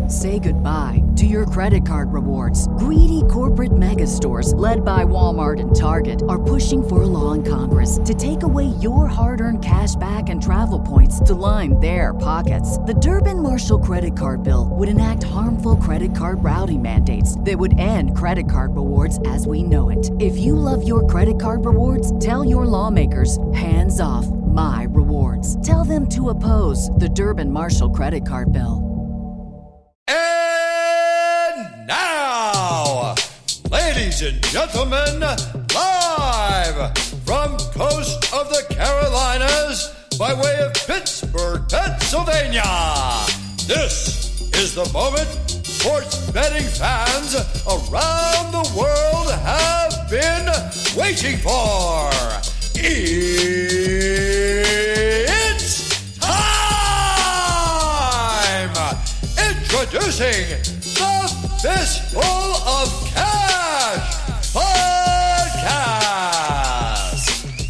Say goodbye to your credit card rewards. Greedy corporate mega stores, led by Walmart and Target, are pushing for a law in Congress to take away your hard-earned cash back and travel points to line their pockets. The Durbin-Marshall credit card bill would enact harmful credit card routing mandates that would end credit card rewards as we know it. If you love your credit card rewards, tell your lawmakers, hands off my rewards. Tell them to oppose the Durbin-Marshall credit card bill. And now, ladies and gentlemen, live from coast of the Carolinas by way of Pittsburgh, Pennsylvania, this is the moment sports betting fans around the world have been waiting for. It's time! Introducing the Fistful of Cash Podcast!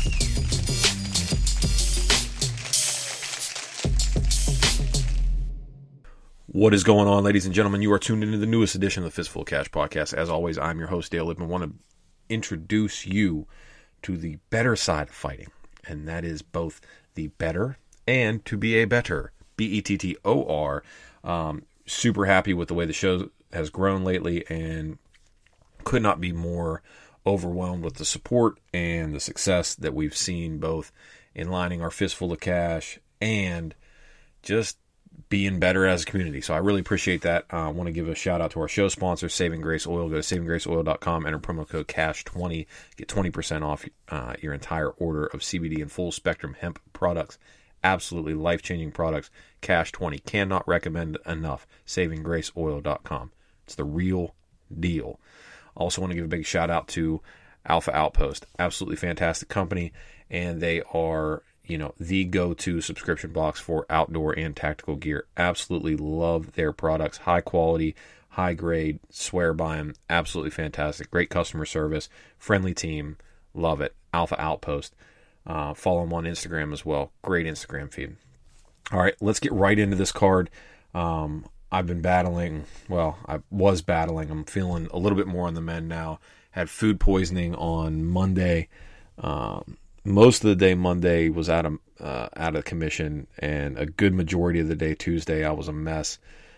What is going on, ladies and gentlemen? You are tuned into the newest edition of the Fistful of Cash Podcast. As always, I'm your host, Dale Lippman. I want to introduce you to the better side of fighting, and that is both the better and to be a better. BETTOR. Super happy with the way the show has grown lately, and could not be more overwhelmed with the support and the success that we've seen, both in lining our fistful of cash and just being better as a community. So I really appreciate that. I want to give a shout out to our show sponsor, Saving Grace Oil. Go to savinggraceoil.com, enter promo code CASH20, get 20% off your entire order of CBD and full spectrum hemp products. Absolutely life-changing products. CASH20, cannot recommend enough. savinggraceoil.com. It's the real deal. I also want to give a big shout out to Alpha Outpost. Absolutely fantastic company, and they are the go-to subscription box for outdoor and tactical gear. Absolutely love their products. High quality, high grade, swear by them. Absolutely fantastic. Great customer service, friendly team. Love it. Alpha Outpost. Follow them on Instagram as well. Great Instagram feed. All right, let's get right into this card. I've been battling. Well, I was battling. I'm feeling a little bit more on the mend now. Had food poisoning on Monday. Most of the day Monday was out of commission, and a good majority of the day Tuesday I was a mess.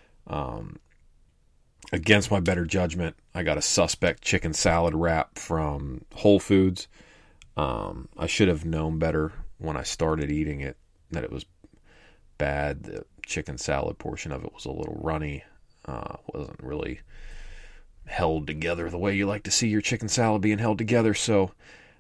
Against my better judgment, I got a suspect chicken salad wrap from Whole Foods. I should have known better when I started eating it that it was bad. The chicken salad portion of it was a little runny. Wasn't really held together the way you like to see your chicken salad being held together. So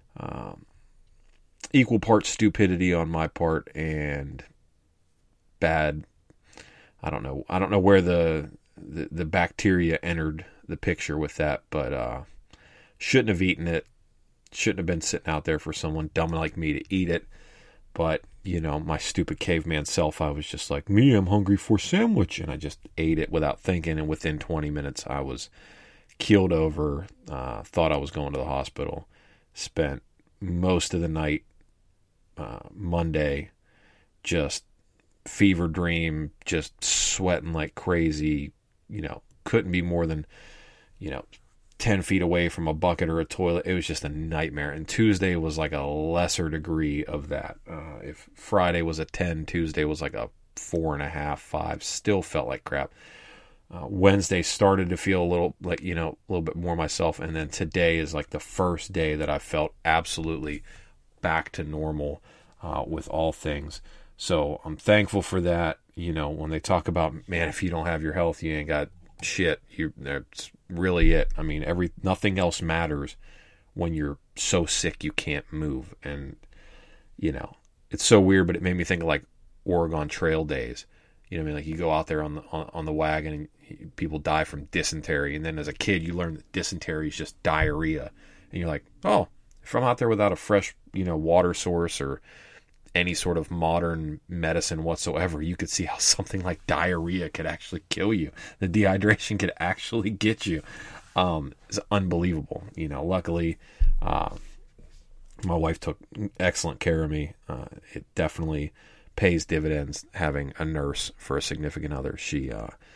equal parts stupidity on my part and bad. I don't know where the bacteria entered the picture with that, but shouldn't have eaten it. Shouldn't have been sitting out there for someone dumb like me to eat it. But, my stupid caveman self, I was just like, I'm hungry for a sandwich. And I just ate it without thinking. And within 20 minutes, I was keeled over, thought I was going to the hospital. Spent most of the night Monday just fever dream, just sweating like crazy, couldn't be more than, 10 feet away from a bucket or a toilet. It was just a nightmare. And Tuesday was like a lesser degree of that. If Friday was a 10, Tuesday was like a 4.5, 5. Still felt like crap. Wednesday started to feel a little like, a little bit more myself. And then today is like the first day that I felt absolutely back to normal with all things. So I'm thankful for that. When they talk about, man, if you don't have your health, you ain't got shit. That's really it. I mean, nothing else matters when you're so sick you can't move. And it's so weird, but it made me think of like Oregon Trail days. Like you go out there on the wagon and people die from dysentery, and then as a kid you learn that dysentery is just diarrhea, and you're like, oh, if I'm out there without a fresh water source or any sort of modern medicine whatsoever, you could see how something like diarrhea could actually kill you. The dehydration could actually get you. It's unbelievable. Luckily, my wife took excellent care of me. It definitely pays dividends having a nurse for a significant other. She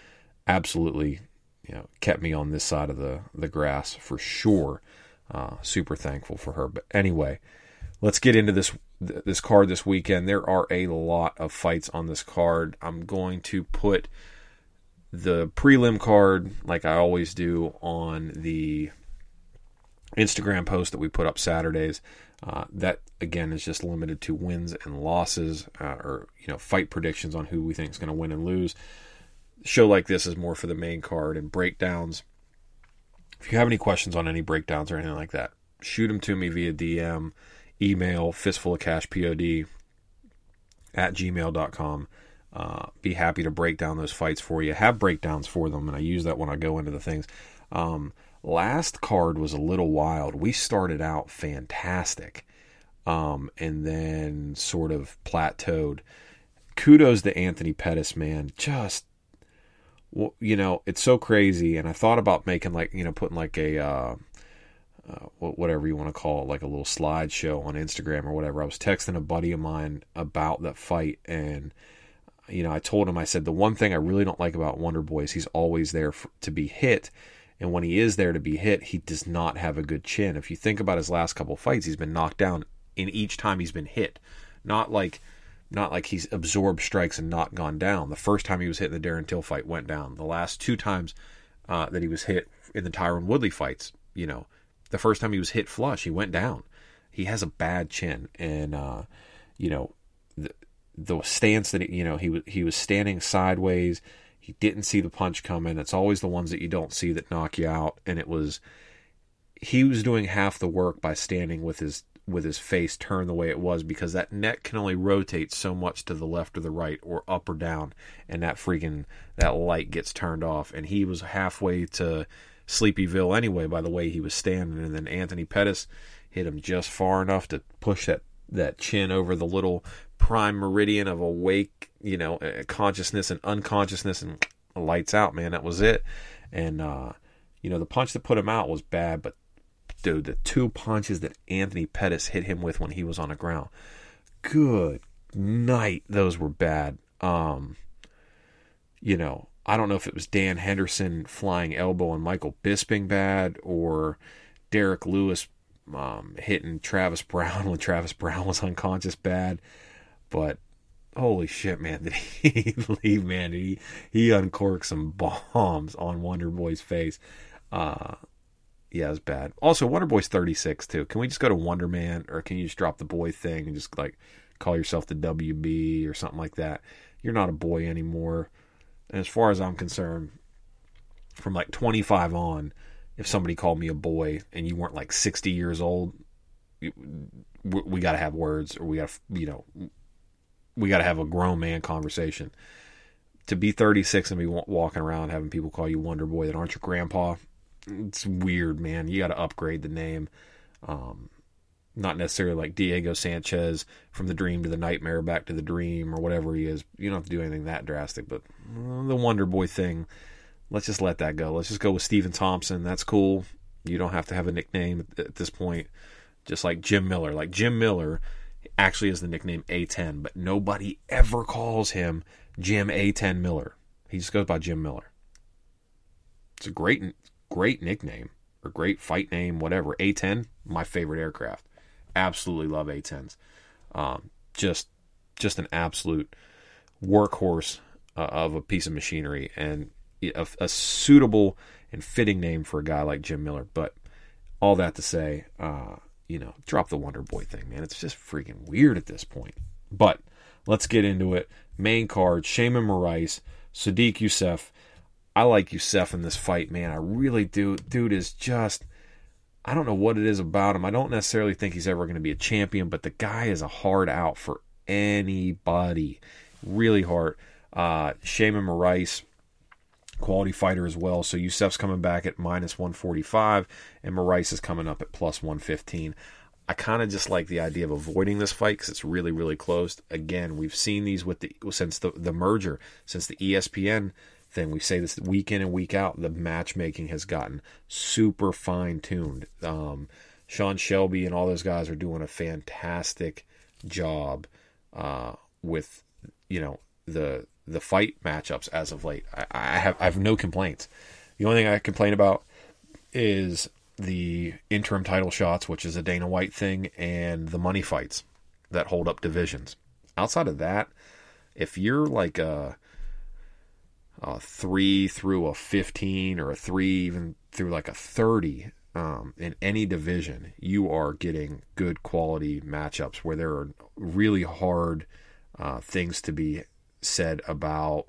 absolutely, kept me on this side of the grass for sure. Super thankful for her. But anyway, let's get into this card this weekend. There are a lot of fights on this card. I'm going to put the prelim card, like I always do, on the Instagram post that we put up Saturdays. That again is just limited to wins and losses, or fight predictions on who we think is going to win and lose. A show like this is more for the main card and breakdowns. If you have any questions on any breakdowns or anything like that, shoot them to me via DM, email, fistfulofcashpod@gmail.com. Be happy to break down those fights for you. Have breakdowns for them, and I use that when I go into the things. Last card was a little wild. We started out fantastic, and then sort of plateaued. Kudos to Anthony Pettis, man. Just, it's so crazy. And I thought about making putting like a, whatever you want to call it, like a little slideshow on Instagram or whatever. I was texting a buddy of mine about that fight, and I told him, I said, the one thing I really don't like about Wonder Boy is he's always there to be hit. And when he is there to be hit, he does not have a good chin. If you think about his last couple fights, he's been knocked down in each time he's been hit. Not like he's absorbed strikes and not gone down. The first time he was hit in the Darren Till fight, went down. The last two times that he was hit in the Tyron Woodley fights, the first time he was hit flush, he went down. He has a bad chin. And, the stance that, he was standing sideways. He didn't see the punch coming. It's always the ones that you don't see that knock you out. And he was doing half the work by standing with his face turned the way it was, because that neck can only rotate so much to the left or the right or up or down, and that light gets turned off. And he was halfway to Sleepyville anyway by the way he was standing. And then Anthony Pettis hit him just far enough to push that chin over the little prime meridian of awake, consciousness and unconsciousness, and lights out, man. That was it. And, the punch that put him out was bad, but dude, the two punches that Anthony Pettis hit him with when he was on the ground, good night, those were bad. I don't know if it was Dan Henderson flying elbow and Michael Bisping bad, or Derek Lewis hitting Travis Brown when Travis Brown was unconscious bad. But holy shit, man, did he leave, man? He uncorked some bombs on Wonder Boy's face. Yeah, it was bad. Also, Wonder Boy's 36 too. Can we just go to Wonder Man, or can you just drop the boy thing and just call yourself the WB or something like that? You're not a boy anymore. And as far as I'm concerned, from 25 on, if somebody called me a boy and you weren't 60 years old, we got to have words, or we got to have a grown man conversation. To be 36 and be walking around having people call you Wonder Boy that aren't your grandpa, it's weird, man. You got to upgrade the name. Not necessarily like Diego Sanchez, from the dream to the nightmare, back to the dream, or whatever he is. You don't have to do anything that drastic, but the Wonder Boy thing, let's just let that go. Let's just go with Stephen Thompson. That's cool. You don't have to have a nickname at this point. Just like Jim Miller. Like Jim Miller actually is the nickname A10, but nobody ever calls him Jim A10 Miller. He just goes by Jim Miller. It's a great nickname, or great fight name, whatever. A10, my favorite aircraft. Absolutely love A10s. Just an absolute workhorse of a piece of machinery, and a suitable and fitting name for a guy like Jim Miller. But all that to say, drop the Wonder Boy thing, man. It's just freaking weird at this point. But let's get into it. Main card, Shaman Moraes, Sodiq Yusuff. I like Yusuff in this fight, man. I really do. Dude is just, I don't know what it is about him. I don't necessarily think he's ever going to be a champion, but the guy is a hard out for anybody. Really hard. Shaman Moraes, quality fighter as well. So Yusuff's coming back at -145, and Moraes is coming up at +115. I kind of just like the idea of avoiding this fight because it's really, really close. Again, we've seen these since the merger, since the ESPN thing. We say this week in and week out. The matchmaking has gotten super fine-tuned. Sean Shelby and all those guys are doing a fantastic job with, the the fight matchups as of late. I have no complaints. The only thing I complain about is the interim title shots, which is a Dana White thing, and the money fights that hold up divisions. Outside of that, if you're like a 3 through a 15 or a 3 even through like a 30 in any division, you are getting good quality matchups where there are really hard things to be said about,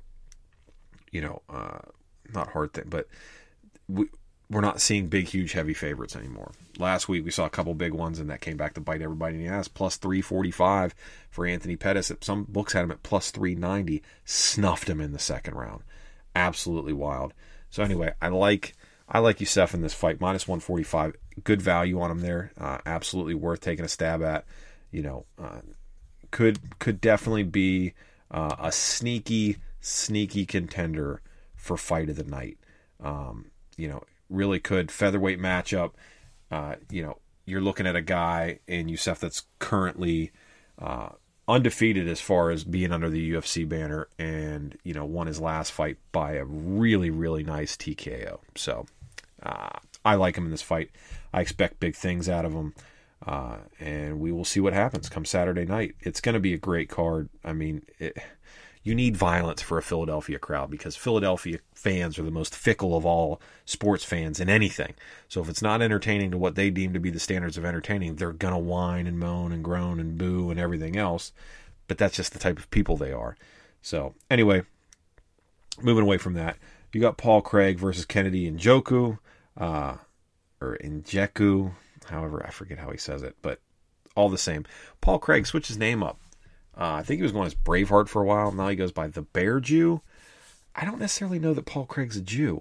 not hard thing, but we're not seeing big, huge, heavy favorites anymore. Last week we saw a couple big ones, and that came back to bite everybody in the ass. Plus 345 for Anthony Pettis. Some books had him at plus 390. Snuffed him in the second round. Absolutely wild. So anyway, I like Youssef in this fight. Minus 145. Good value on him there. Absolutely worth taking a stab at. Could definitely be a sneaky contender for fight of the night. Really could. Featherweight matchup. You're looking at a guy in Youssef that's currently undefeated as far as being under the UFC banner, and won his last fight by a really, really nice TKO. So I like him in this fight. I expect big things out of him, and we will see what happens come Saturday night. It's going to be a great card. I mean, you need violence for a Philadelphia crowd, because Philadelphia fans are the most fickle of all sports fans in anything. So if it's not entertaining to what they deem to be the standards of entertaining, they're going to whine and moan and groan and boo and everything else. But that's just the type of people they are. So anyway, moving away from that, you got Paul Craig versus Kennedy Njoku, or Njeku, however, I forget how he says it, but all the same. Paul Craig switched his name up. I think he was going as Braveheart for a while. Now he goes by the Bear Jew. I don't necessarily know that Paul Craig's a Jew.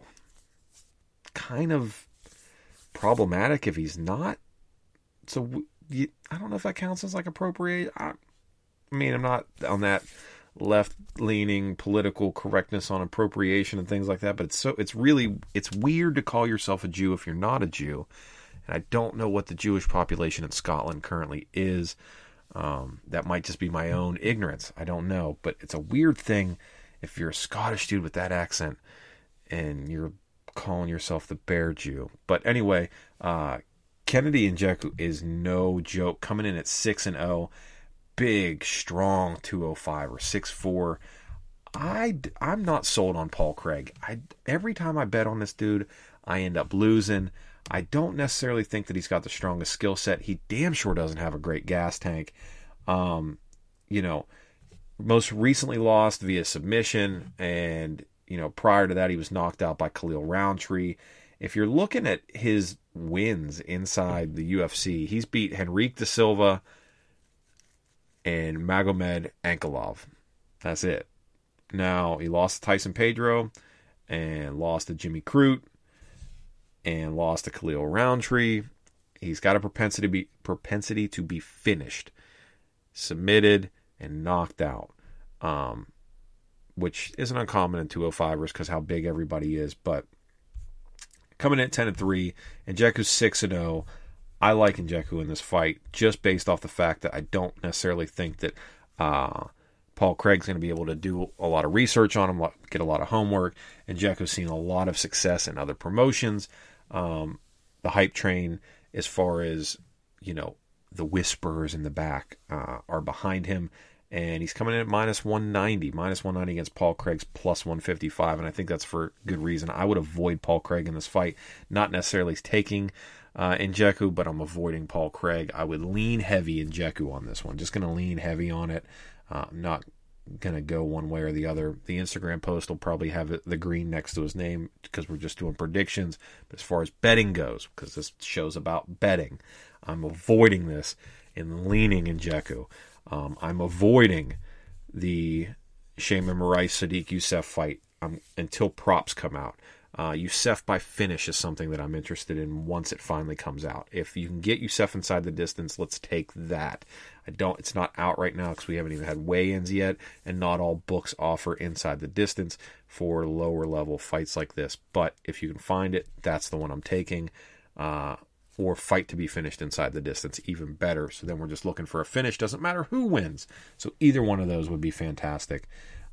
Kind of problematic if he's not. So I don't know if that counts as like appropriate. I mean, I'm not on that left-leaning political correctness on appropriation and things like that, but it's weird to call yourself a Jew if you're not a Jew. And I don't know what the Jewish population in Scotland currently is. That might just be my own ignorance. I don't know, but it's a weird thing if you're a Scottish dude with that accent and you're calling yourself the Bear Jew. But anyway, Kennedy Njoku is no joke, coming in at 6-0, big, strong 205 or 6'4". I'm not sold on Paul Craig. Every time I bet on this dude, I end up losing. I don't necessarily think that he's got the strongest skill set. He damn sure doesn't have a great gas tank. Most recently lost via submission, and prior to that he was knocked out by Khalil Roundtree. If you're looking at his wins inside the UFC, he's beat Henrique Da Silva and Magomed Ankalaev. That's it. Now he lost to Tyson Pedro and lost to Jimmy Crute and lost to Khalil Roundtree. He's got a propensity to be finished, submitted, and knocked out, which isn't uncommon in 205ers because how big everybody is. But coming in at 10-3, Njoku's 6-0. I like Njoku in this fight just based off the fact that I don't necessarily think that Paul Craig's going to be able to do a lot of research on him, get a lot of homework. Njoku's seen a lot of success in other promotions. The hype train, as far as the whispers in the back are behind him, and he's coming in at minus 190 against Paul Craig's plus 155, and I think that's for good reason. I would avoid Paul Craig in this fight, not necessarily taking Njoku, but I'm avoiding Paul Craig. I would lean heavy Njoku on this one, just going to lean heavy on it. I'm not going to go one way or the other. The Instagram post will probably have the green next to his name because we're just doing predictions. But as far as betting goes, because this show's about betting, I'm avoiding this and leaning Njoku. I'm avoiding the Shaman Moraes Sadiq Youssef fight until props come out. Youssef by finish is something that I'm interested in once it finally comes out. If you can get Youssef inside the distance, let's take that. It's not out right now because we haven't even had weigh-ins yet, and not all books offer inside the distance for lower level fights like this. But if you can find it, that's the one I'm taking. Or fight to be finished inside the distance, even better. So then we're just looking for a finish. Doesn't matter who wins. So either one of those would be fantastic.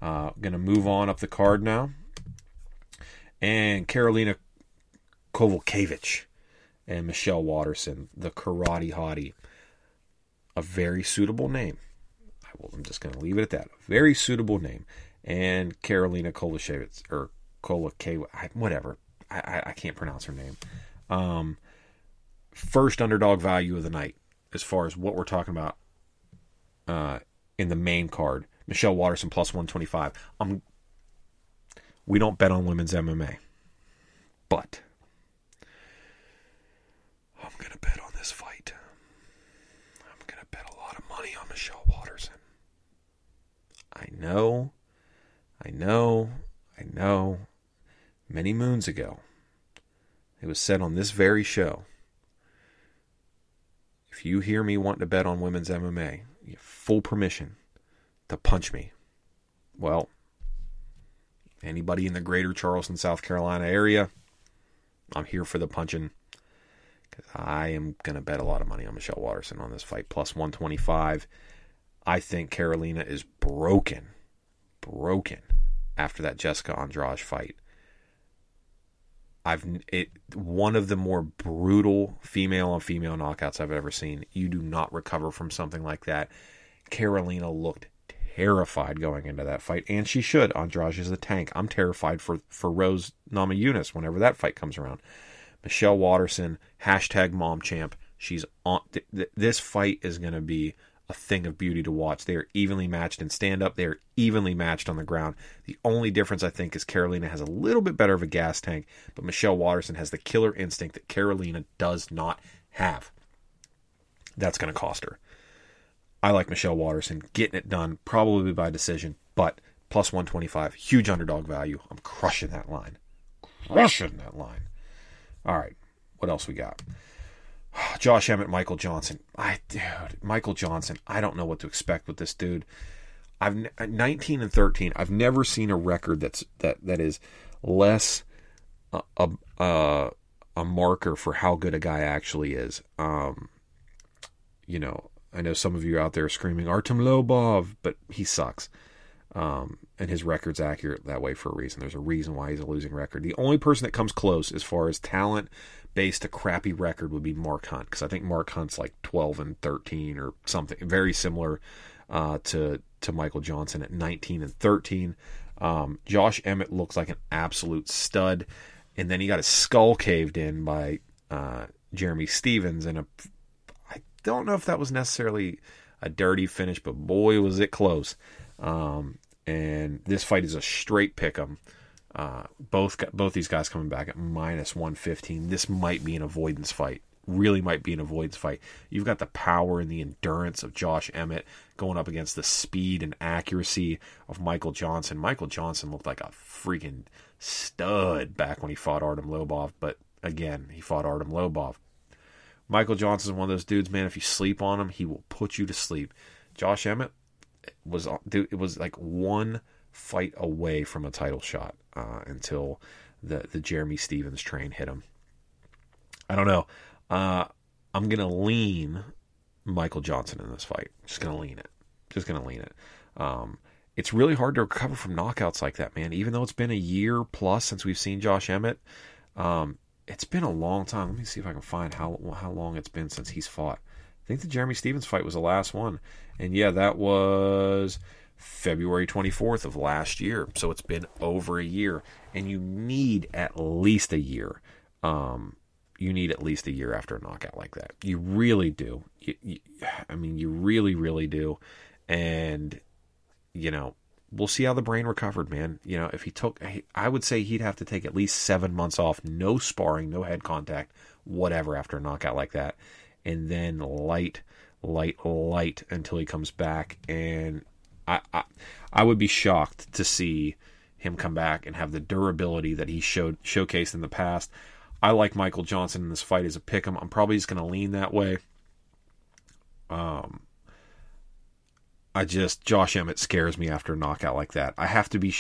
Going to move on up the card now. And Karolina Kowalkiewicz and Michelle Waterson, the Karate Hottie. A very suitable name. I'm just going to leave it at that. A very suitable name. And Karolina Kowalkiewicz, or Kowalkiewicz, whatever. I can't pronounce her name. First underdog value of the night, as far as what we're talking about in the main card. Michelle Waterson plus 125. We don't bet on women's MMA, but I'm going to bet on this fight. I'm going to bet a lot of money on Michelle Waterson. I know. Many moons ago, it was said on this very show, if you hear me wanting to bet on women's MMA, you have full permission to punch me. Well, anybody in the greater Charleston, South Carolina area, I'm here for the punching, because I am going to bet a lot of money on Michelle Waterson on this fight, plus 125. I think Karolina is broken after that Jessica Andrade fight. One of the more brutal female-on-female knockouts I've ever seen. You do not recover from something like that. Karolina looked terrified going into that fight, and she should. Andrade is a tank. I'm terrified for Rose Namajunas whenever that fight comes around. Michelle Waterson, #MomChamp. She's on. This fight is going to be a thing of beauty to watch. They are evenly matched in stand-up. They are evenly matched on the ground. The only difference, I think, is Karolina has a little bit better of a gas tank, but Michelle Waterson has the killer instinct that Karolina does not have. That's going to cost her. I like Michelle Waterson getting it done, probably by decision, but plus 125, huge underdog value. I'm crushing that line. All right, what else we got? Josh Emmett, Michael Johnson. Michael Johnson, I don't know what to expect with this dude. 19-13. I've never seen a record that is less a marker for how good a guy actually is. I know some of you out there are screaming Artem Lobov, but he sucks. And his record's accurate that way for a reason. There's a reason why he's a losing record. The only person that comes close as far as talent based a crappy record would be Mark Hunt, because I think Mark Hunt's like 12-13 or something very similar to Michael Johnson at 19-13. Josh Emmett looks like an absolute stud, and then he got his skull caved in by Jeremy Stephens, and I don't know if that was necessarily a dirty finish, but boy was it close. And this fight is a straight pick'em. Both these guys coming back at minus 115. This might be an avoidance fight. Really might be an avoidance fight. You've got the power and the endurance of Josh Emmett going up against the speed and accuracy of Michael Johnson. Michael Johnson looked like a freaking stud back when he fought Artem Lobov, but again, he fought Artem Lobov. Michael Johnson is one of those dudes, man, if you sleep on him, he will put you to sleep. Josh Emmett was like one fight away from a title shot until the Jeremy Stephens train hit him. I don't know. I'm going to lean Michael Johnson in this fight. Just going to lean it. It's really hard to recover from knockouts like that, man. Even though it's been a year plus since we've seen Josh Emmett, it's been a long time. Let me see if I can find how long it's been since he's fought. I think the Jeremy Stephens fight was the last one. And yeah, that was February 24th of last year. So it's been over a year. And you need at least a year. You need at least a year after a knockout like that. You really do. You really, really do. And, we'll see how the brain recovered, man. If I would say he'd have to take at least 7 months off. No sparring, no head contact, whatever after a knockout like that. And then light until he comes back. And I would be shocked to see him come back and have the durability that he showcased in the past. I like Michael Johnson in this fight as a pick'em. I'm probably just going to lean that way. Josh Emmett scares me after a knockout like that. I have to be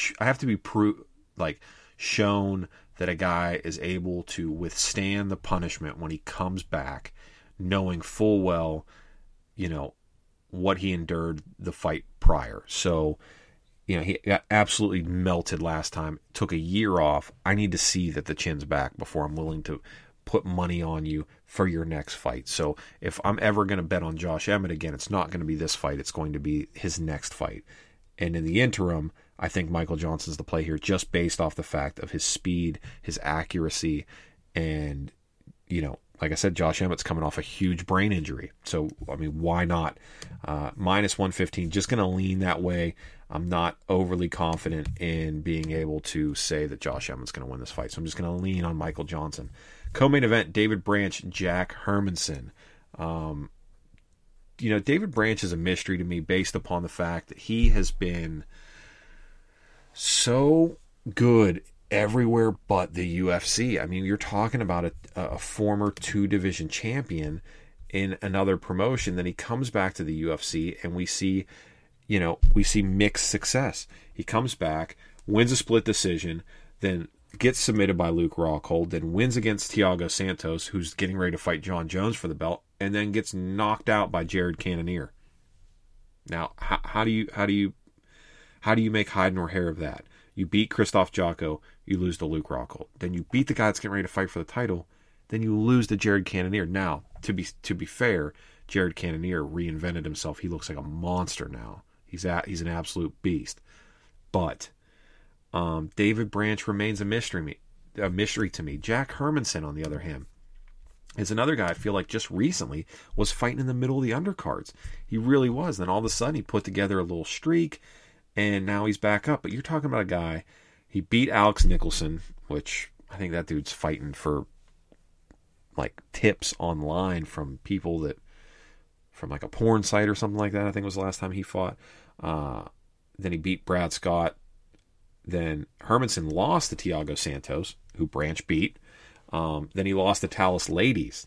shown that a guy is able to withstand the punishment when he comes back, knowing full well, what he endured the fight prior. So he got absolutely melted last time. Took a year off. I need to see that the chin's back before I'm willing to put money on you for your next fight. So if I'm ever going to bet on Josh Emmett again, it's not going to be this fight. It's going to be his next fight. And in the interim, I think Michael Johnson's the play here, just based off the fact of his speed, his accuracy, and, like I said, Josh Emmett's coming off a huge brain injury. So, why not? Minus 115, just going to lean that way. I'm not overly confident in being able to say that Josh Emmett's going to win this fight. So I'm just going to lean on Michael Johnson. Co-main event, David Branch, Jack Hermansson. David Branch is a mystery to me based upon the fact that he has been so good everywhere but the UFC. You're talking about a former 2-division champion in another promotion. Then he comes back to the UFC and we see mixed success. He comes back, wins a split decision, then gets submitted by Luke Rockhold, then wins against Thiago Santos, who's getting ready to fight John Jones for the belt, and then gets knocked out by Jared Cannonier. Now, how do you make hide nor hair of that? You beat Krzysztof Jotko, you lose to Luke Rockhold. Then you beat the guy that's getting ready to fight for the title, then you lose to Jared Cannonier. Now, to be fair, Jared Cannonier reinvented himself. He looks like a monster now. He's an absolute beast. But David Branch remains a mystery to me. Jack Hermansson, on the other hand, is another guy I feel like just recently was fighting in the middle of the undercards. He really was. Then all of a sudden he put together a little streak, and now he's back up. But you're talking about a guy, he beat Alex Nicholson, which I think that dude's fighting for like tips online from people from like a porn site or something like that. I think was the last time he fought. Then he beat Brad Scott. Then Hermansson lost to Thiago Santos, who Branch beat. Then he lost to Talis Ladies.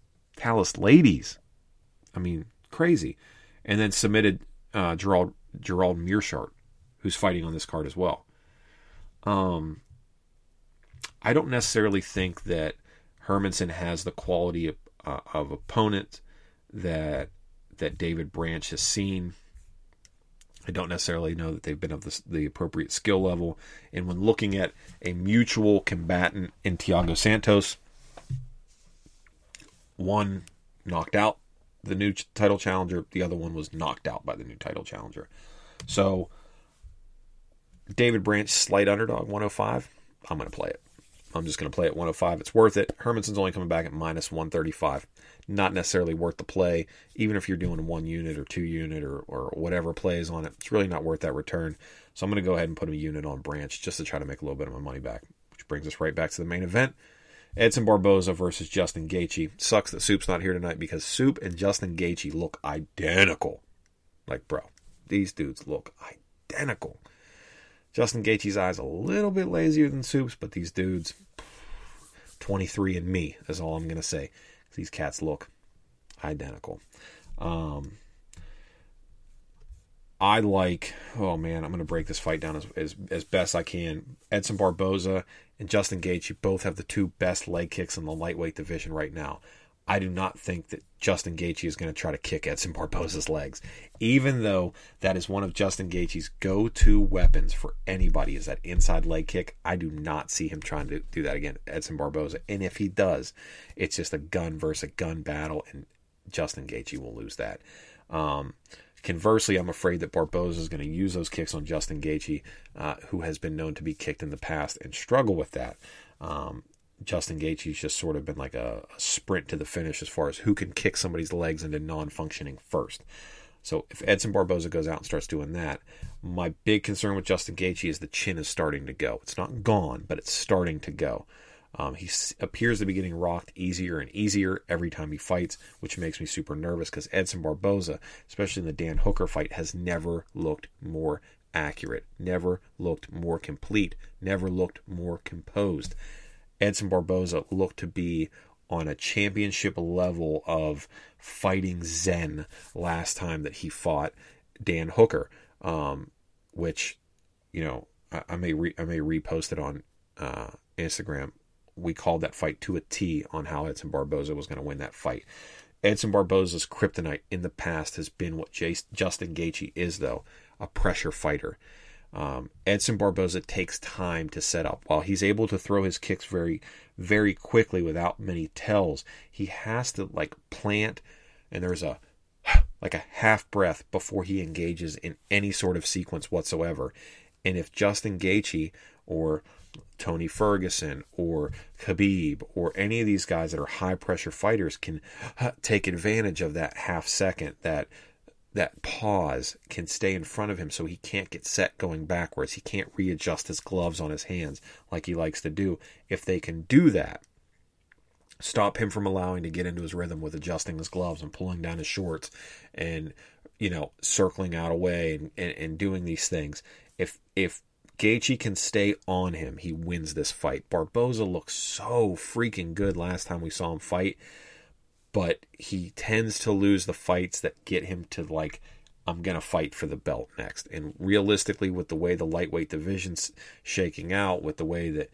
Crazy. And then submitted Gerald Meerschaert, who's fighting on this card as well. I don't necessarily think that Hermansson has the quality of opponent that David Branch has seen. I don't necessarily know that they've been of the appropriate skill level. And when looking at a mutual combatant in Thiago Santos, one knocked out the new title challenger, the other one was knocked out by the new title challenger. So, David Branch, slight underdog, 105. I'm going to play it. I'm just going to play it 105. It's worth it. Hermansson's only coming back at minus 135. Not necessarily worth the play, even if you're doing 1 unit or 2 unit or whatever plays on it. It's really not worth that return. So I'm going to go ahead and put a unit on Branch just to try to make a little bit of my money back, which brings us right back to the main event. Edson Barboza versus Justin Gaethje. Sucks that Soup's not here tonight because Soup and Justin Gaethje look identical. Like, bro, these dudes look identical. Justin Gaethje's eyes a little bit lazier than Soup's, but these dudes, 23andMe is all I'm going to say. These cats look identical. I'm going to break this fight down as best I can. Edson Barboza and Justin Gaethje both have the 2 best leg kicks in the lightweight division right now. I do not think that Justin Gaethje is going to try to kick Edson Barboza's legs, even though that is one of Justin Gaethje's go-to weapons for anybody is that inside leg kick. I do not see him trying to do that again, Edson Barboza. And if he does, it's just a gun versus a gun battle, and Justin Gaethje will lose that. Conversely, I'm afraid that Barboza is going to use those kicks on Justin Gaethje, who has been known to be kicked in the past and struggle with that. Justin Gaethje's just sort of been like a sprint to the finish as far as who can kick somebody's legs into non-functioning first. So if Edson Barboza goes out and starts doing that, my big concern with Justin Gaethje is the chin is starting to go. It's not gone, but it's starting to go. He appears to be getting rocked easier and easier every time he fights, which makes me super nervous because Edson Barboza, especially in the Dan Hooker fight, has never looked more accurate, never looked more complete, never looked more composed. Edson Barboza looked to be on a championship level of fighting zen last time that he fought Dan Hooker, which, I may repost it on Instagram. We called that fight to a T on how Edson Barboza was going to win that fight. Edson Barboza's kryptonite in the past has been what Justin Gaethje is, though, a pressure fighter. Edson Barboza takes time to set up. While he's able to throw his kicks very, very quickly without many tells, he has to like plant, and there's a half breath before he engages in any sort of sequence whatsoever. And if Justin Gaethje or Tony Ferguson or Khabib or any of these guys that are high pressure fighters can take advantage of that half second, that pause, can stay in front of him so he can't get set going backwards. He can't readjust his gloves on his hands like he likes to do. If they can do that, stop him from allowing to get into his rhythm with adjusting his gloves and pulling down his shorts and, circling out away and doing these things. If Gaethje can stay on him, he wins this fight. Barboza looked so freaking good last time we saw him fight, but he tends to lose the fights that get him to like, I'm going to fight for the belt next. And realistically, with the way the lightweight division's shaking out, with the way that,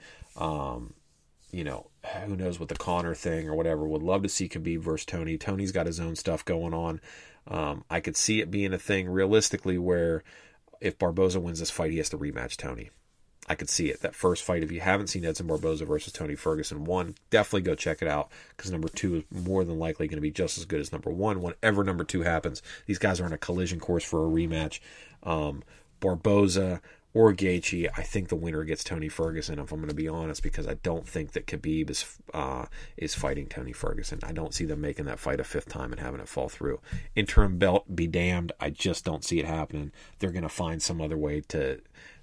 who knows what the Conor thing or whatever, would love to see Khabib versus Tony. Tony's got his own stuff going on. I could see it being a thing realistically where if Barboza wins this fight, he has to rematch Tony. I could see it. That first fight, if you haven't seen Edson Barboza versus Tony Ferguson 1, definitely go check it out, because number 2 is more than likely going to be just as good as number 1. Whenever number 2 happens, these guys are on a collision course for a rematch. Barboza or Gaethje, I think the winner gets Tony Ferguson, if I'm going to be honest, because I don't think that Khabib is fighting Tony Ferguson. I don't see them making that fight a 5th time and having it fall through. Interim belt, be damned. I just don't see it happening. They're going to find some other way to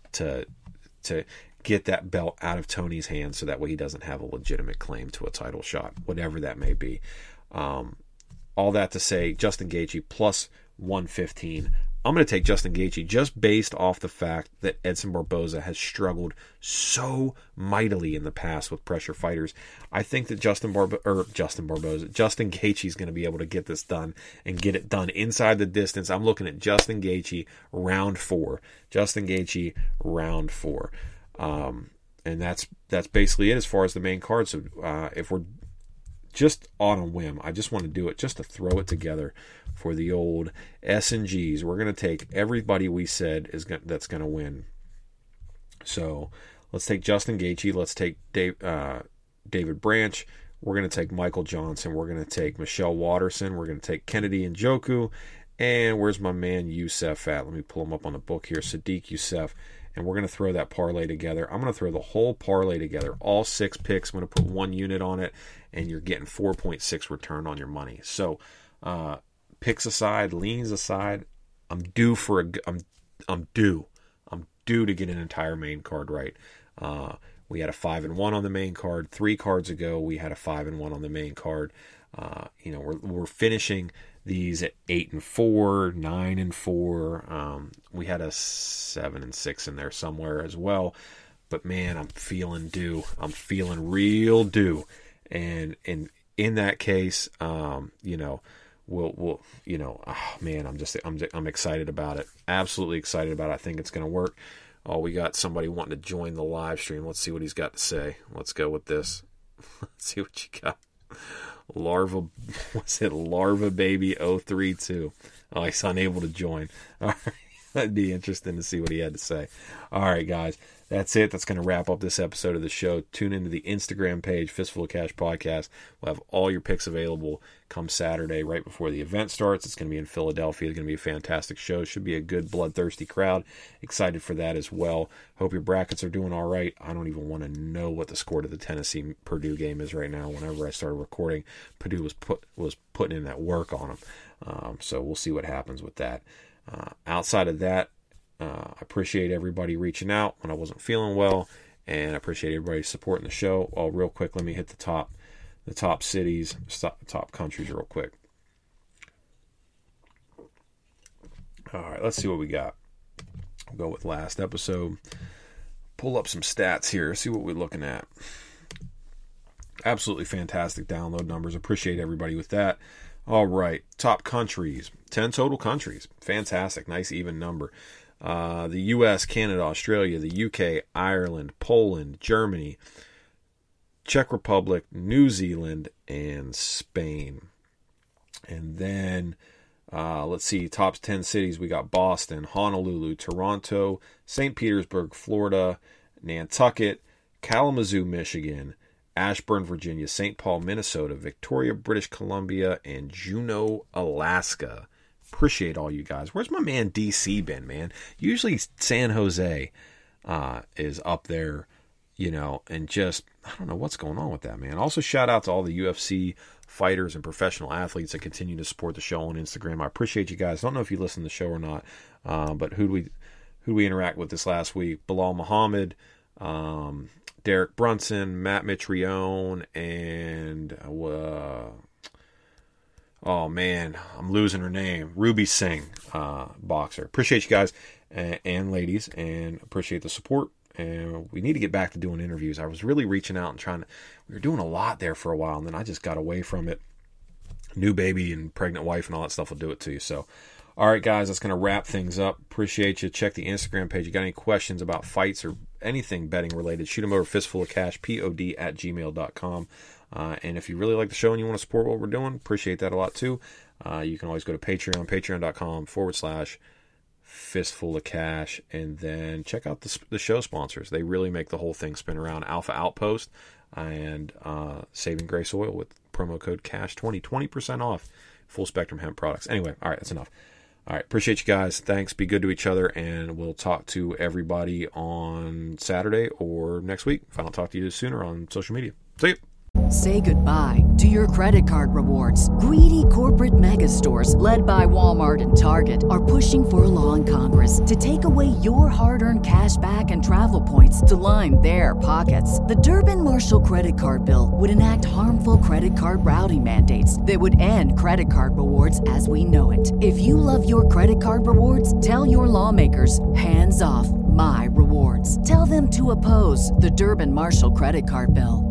get that belt out of Tony's hands so that way he doesn't have a legitimate claim to a title shot, whatever that may be. All that to say, Justin Gaethje plus 115. I'm going to take Justin Gaethje just based off the fact that Edson Barboza has struggled so mightily in the past with pressure fighters. I think that Justin Gaethje is going to be able to get this done and get it done inside the distance. I'm looking at Justin Gaethje round 4. And that's basically it as far as the main card. So if we're just on a whim, I just want to do it just to throw it together for the old S&Gs. We're going to take everybody we said that's going to win. So let's take Justin Gaethje. Let's take David Branch. We're going to take Michael Johnson. We're going to take Michelle Watterson. We're going to take Kennedy Njoku. And where's my man Youssef at? Let me pull him up on the book here. Sadiq Youssef. And we're going to throw that parlay together. I'm going to throw the whole parlay together. All 6 picks. I'm going to put 1 unit on it. And you're getting 4.6 return on your money. So picks aside, leans aside, I'm due to get an entire main card right. We had a 5-1 on the main card. 3 cards ago, we had a 5-1 on the main card. We're finishing these at 8-4, 9-4. We had a 7-6 in there somewhere as well. But man, I'm feeling due. I'm feeling real due. And in that case, I'm excited about it. Absolutely excited about it. I think it's going to work. Oh, we got somebody wanting to join the live stream. Let's see what he's got to say. Let's go with this. Let's see what you got. Larva Baby 032. Oh, he's unable to join. All right. That'd be interesting to see what he had to say. All right, guys. That's it. That's going to wrap up this episode of the show. Tune into the Instagram page, Fistful of Cash Podcast. We'll have all your picks available come Saturday right before the event starts. It's going to be in Philadelphia. It's going to be a fantastic show. Should be a good, bloodthirsty crowd. Excited for that as well. Hope your brackets are doing all right. I don't even want to know what the score to the Tennessee-Purdue game is right now. Whenever I started recording, Purdue was putting in that work on them. So we'll see what happens with that. Outside of that, I appreciate everybody reaching out when I wasn't feeling well, and I appreciate everybody supporting the show. Oh, real quick, let me hit the top cities, top countries real quick. All right, let's see what we got. We'll go with last episode. Pull up some stats here, see what we're looking at. Absolutely fantastic download numbers. Appreciate everybody with that. All right, top countries, 10 total countries. Fantastic, nice even number. The U.S., Canada, Australia, the U.K., Ireland, Poland, Germany, Czech Republic, New Zealand, and Spain. And then Let's see, top 10 cities. We got Boston, Honolulu, Toronto, St. Petersburg, Florida, Nantucket, Kalamazoo, Michigan, Ashburn, Virginia, St. Paul, Minnesota, Victoria, British Columbia, and Juneau, Alaska. Appreciate all you guys. Where's my man DC been, man? Usually San Jose is up there, and just, I don't know what's going on with that, man. Also, shout out to all the UFC fighters and professional athletes that continue to support the show on Instagram. I appreciate you guys. I don't know if you listen to the show or not, but who we interact with this last week? Bilal Muhammad, Derek Brunson, Matt Mitrione, and oh man, I'm losing her name, Ruby Singh, boxer. Appreciate you guys and ladies, and appreciate the support. And we need to get back to doing interviews. I was really reaching out and we were doing a lot there for a while, and then I just got away from it. New baby and pregnant wife and all that stuff will do it to you. So, all right, guys, that's going to wrap things up. Appreciate you. Check the Instagram page. You got any questions about fights or anything betting related, shoot them over fistfulofcash, pod@gmail.com. And if you really like the show and you want to support what we're doing, appreciate that a lot too. You can always go to Patreon, patreon.com/Fistful of Cash, and then check out the show sponsors. They really make the whole thing spin around. Alpha Outpost and Saving Grace Oil with promo code CASH20, 20% off full spectrum hemp products. Anyway, all right, that's enough. All right, appreciate you guys. Thanks. Be good to each other, and we'll talk to everybody on Saturday or next week. If I don't talk to you sooner on social media. See you. Say goodbye to your credit card rewards. Greedy corporate mega stores, led by Walmart and Target, are pushing for a law in Congress to take away your hard-earned cash back and travel points to line their pockets. The Durbin-Marshall credit card bill would enact harmful credit card routing mandates that would end credit card rewards as we know it. If you love your credit card rewards, tell your lawmakers, hands off my rewards. Tell them to oppose the Durbin-Marshall credit card bill.